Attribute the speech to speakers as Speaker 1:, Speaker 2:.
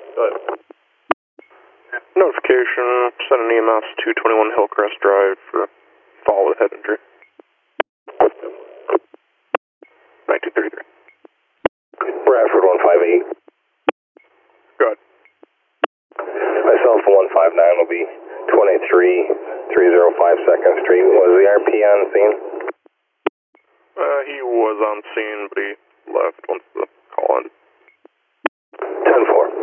Speaker 1: Go ahead.
Speaker 2: Notification, send an EMS 221 Hillcrest Drive for fall with head injury. 1933.
Speaker 3: Bradford 158.
Speaker 2: Go ahead.
Speaker 3: Myself 159 will be 23-305 2nd Street. Was the RP on scene?
Speaker 2: He was on scene, but he left once the call ended.
Speaker 3: 10-4.